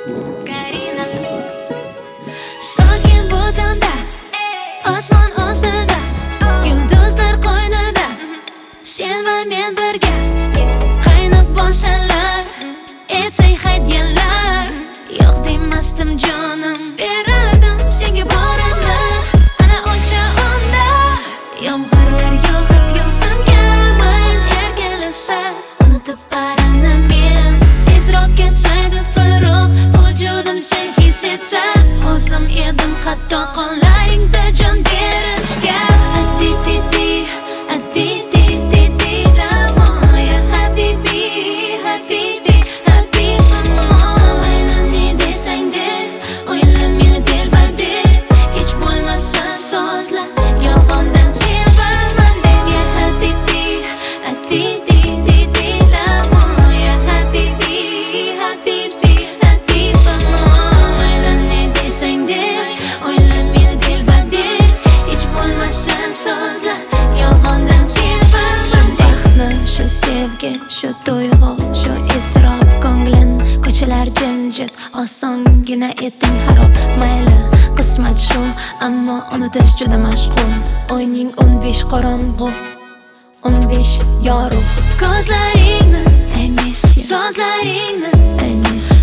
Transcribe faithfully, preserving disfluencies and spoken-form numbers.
Karina. Sokin bu tongda, osmon ostida, yulduzlar qo'ynida, sen va men birga qaynoq bo'lsalar, etsak hadyalar. Yo'q demasdim jonim, berardim senga borimni. Ana o'sha onda yomg'irlar yog'ib yog'sam kamayl erkalasa, unutib barani men tezroq ketsaydi firoq, vujudim sen his etsa, o'zim edim hatto qo'llaringda jon berishga. Addi-di-di, addi-di-di-di, lamoya habibi, habibi, habibim mayli ne desang de, o'ylama dilbadil, hech bo'lmasa so'zla, yolg'ondan sevaman deb. Ya habibi, addi-di-di-di, lamoya habibi, habibi, habibim mayli ne desang de, o'ylama dilbadil, hech bo'lmasa so'zla, yolg'ondan sevaman deb. Baxtni shu sevgi, shu tuyg'u, shu iztirob ko'nglim, ko'chalar jimjit, osongina eting xarob. Mayli qismat shu, ammo unutish juda mashg'ul. O'yning o'n besh qorong'u, o'n besh yorug'. Ko'zlaringni I miss you, so'zlaringni I miss you.